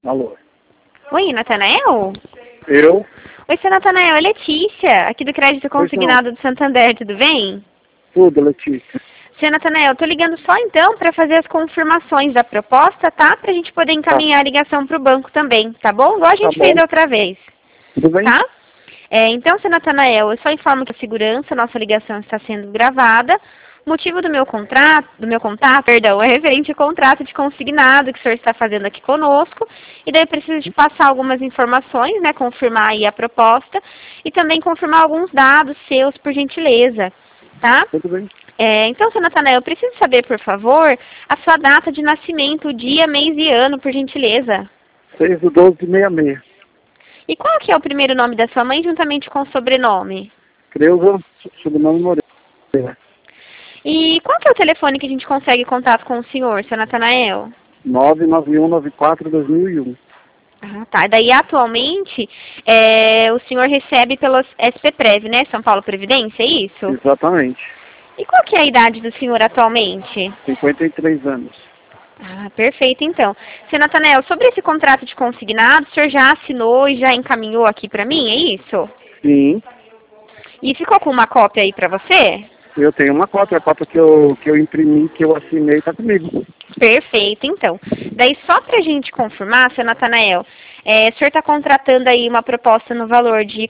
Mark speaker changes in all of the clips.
Speaker 1: Alô?
Speaker 2: Oi, Natanael?
Speaker 1: Eu?
Speaker 2: Oi, seu Natanael, é Letícia, aqui do Crédito Consignado do Santander, tudo bem?
Speaker 1: Tudo, Letícia.
Speaker 2: Seu Natanael, eu tô ligando só então para fazer as confirmações da proposta, tá? Pra gente poder encaminhar a ligação pro banco também, tá bom? Igual a gente fez da outra vez.
Speaker 1: Tudo bem?
Speaker 2: Tá? Então, seu Natanael, eu só informo que a segurança, nossa ligação está sendo gravada. O motivo do meu contato, é referente ao contrato de consignado que o senhor está fazendo aqui conosco. E daí eu preciso de passar algumas informações, né, confirmar aí a proposta e também confirmar alguns dados seus, por gentileza, tá?
Speaker 1: Tudo bem.
Speaker 2: Então, seu Natanael, eu preciso saber, por favor, a sua data de nascimento, dia, mês e ano, por gentileza.
Speaker 1: 6/12/66.
Speaker 2: E qual que é o primeiro nome da sua mãe juntamente com o sobrenome?
Speaker 1: Creuza, sobrenome Moreira.
Speaker 2: E qual que é o telefone que a gente consegue contato com o senhor, seu Natanael?
Speaker 1: 99194-2001.
Speaker 2: Ah, tá. Daí, atualmente, o senhor recebe pelo SPPrev, né? São Paulo Previdência, é isso?
Speaker 1: Exatamente.
Speaker 2: E qual que é a idade do senhor atualmente?
Speaker 1: 53 anos.
Speaker 2: Ah, perfeito, então. Seu Natanael, sobre esse contrato de consignado, o senhor já assinou e já encaminhou aqui para mim, é isso?
Speaker 1: Sim.
Speaker 2: E ficou com uma cópia aí para você?
Speaker 1: Eu tenho uma cópia, a cópia que eu imprimi, que eu assinei, está comigo.
Speaker 2: Perfeito, então. Daí, só para a gente confirmar, seu Natanael, o senhor está contratando aí uma proposta no valor de R$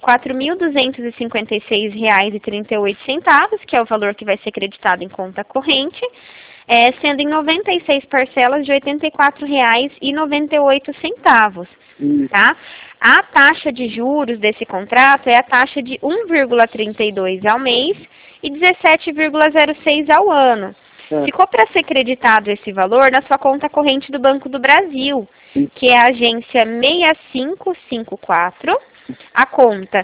Speaker 2: 4.256,38, que é o valor que vai ser creditado em conta corrente, sendo em 96 parcelas de R$ 84,98, tá? A taxa de juros desse contrato é a taxa de 1,32 ao mês e 17,06 ao ano. Ficou para ser creditado esse valor na sua conta corrente do Banco do Brasil, que é a agência 6554, a conta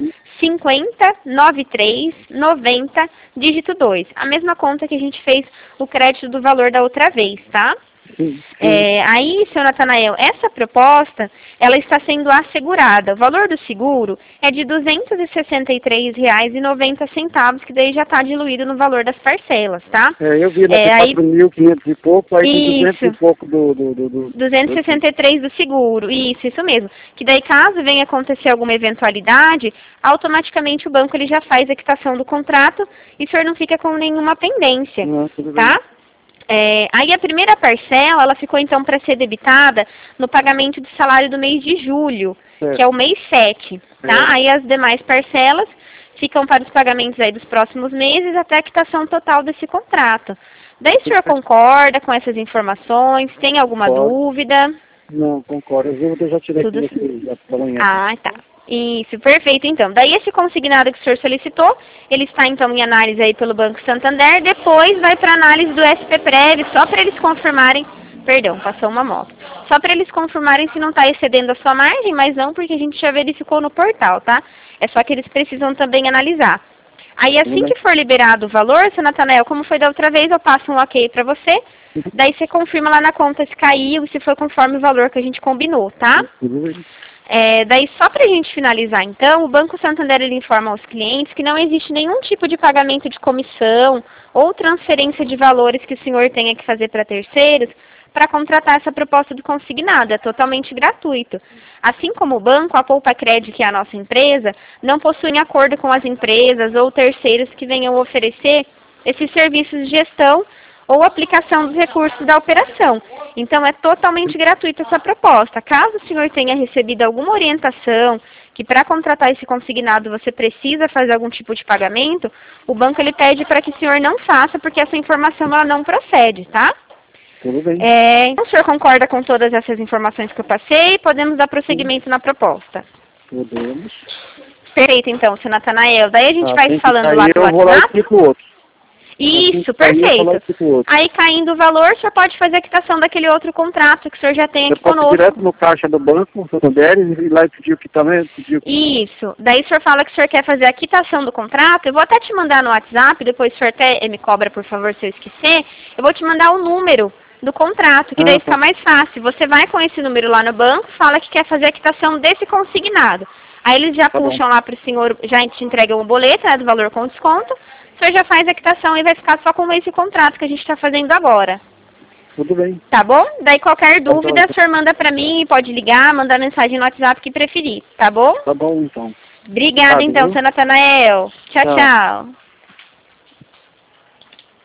Speaker 2: 509390, dígito 2. A mesma conta que a gente fez o crédito do valor da outra vez, tá? Aí, seu Natanael, essa proposta, ela está sendo assegurada. O valor do seguro é de R$ 263,90, que daí já está diluído no valor das parcelas, tá?
Speaker 1: Eu vi, né, 4.500 e pouco, aí tem 200 e pouco do
Speaker 2: 263 do seguro, isso mesmo. Que daí, caso venha acontecer alguma eventualidade, automaticamente o banco ele já faz a quitação do contrato e o senhor não fica com nenhuma pendência, tá? Aí a primeira parcela, ela ficou então para ser debitada no pagamento do salário do mês de julho, que é o mês 7, tá? Aí as demais parcelas ficam para os pagamentos aí dos próximos meses até a quitação total desse contrato. Daí o senhor concorda com essas informações? Tem alguma dúvida?
Speaker 1: Não, concordo. Eu já tirei
Speaker 2: tudo
Speaker 1: aqui da manhã.
Speaker 2: Ah, tá. Isso, perfeito, então. Daí esse consignado que o senhor solicitou, ele está então em análise aí pelo Banco Santander, depois vai para análise do SPPrev, só para eles confirmarem, perdão, passou uma moto, só para eles confirmarem se não está excedendo a sua margem, mas não porque a gente já verificou no portal, tá? É só que eles precisam também analisar. Aí assim que for liberado o valor, seu Natanael, como foi da outra vez, eu passo um ok para você, daí você confirma lá na conta se caiu e se foi conforme o valor que a gente combinou, tá? Daí, só para a gente finalizar, então, o Banco Santander ele informa aos clientes que não existe nenhum tipo de pagamento de comissão ou transferência de valores que o senhor tenha que fazer para terceiros para contratar essa proposta do consignado. É totalmente gratuito. Assim como o banco, a Poupa Cred, que é a nossa empresa, não possui acordo com as empresas ou terceiros que venham oferecer esses serviços de gestão ou aplicação dos recursos da operação. Então, é totalmente gratuita essa proposta. Caso o senhor tenha recebido alguma orientação que para contratar esse consignado você precisa fazer algum tipo de pagamento, o banco ele pede para que o senhor não faça, porque essa informação ela não procede, tá?
Speaker 1: Tudo bem.
Speaker 2: Então, o senhor concorda com todas essas informações que eu passei? Podemos dar prosseguimento na proposta?
Speaker 1: Podemos.
Speaker 2: Perfeito, então, seu Natanael. Daí a gente vai falando lá pelo
Speaker 1: WhatsApp. Eu vou lá e explico o outro.
Speaker 2: Isso, perfeito. Aí, caindo o valor, o senhor pode fazer a quitação daquele outro contrato que o senhor já tem aqui conosco.
Speaker 1: Direto no caixa do banco, Santander, e lá pedir o quitamento.
Speaker 2: Isso. Daí o senhor fala que o senhor quer fazer a quitação do contrato. Eu vou até te mandar no WhatsApp, depois o senhor até me cobra, por favor, se eu esquecer. Eu vou te mandar o número do contrato, que daí fica mais fácil. Você vai com esse número lá no banco, fala que quer fazer a quitação desse consignado. Aí eles já puxam lá para o senhor, já te entregam o boleto, né, do valor com desconto. O senhor já faz a quitação e vai ficar só com esse contrato que a gente está fazendo agora.
Speaker 1: Tudo bem.
Speaker 2: Tá bom? Daí qualquer dúvida,
Speaker 1: bom.
Speaker 2: o senhor manda pra mim, pode ligar, mandar mensagem no WhatsApp que preferir, tá bom?
Speaker 1: Tá bom, então.
Speaker 2: Obrigada,
Speaker 1: Obrigado,
Speaker 2: então,
Speaker 1: viu?
Speaker 2: seu Natanael. Tchau,
Speaker 1: Tchau.
Speaker 2: tchau.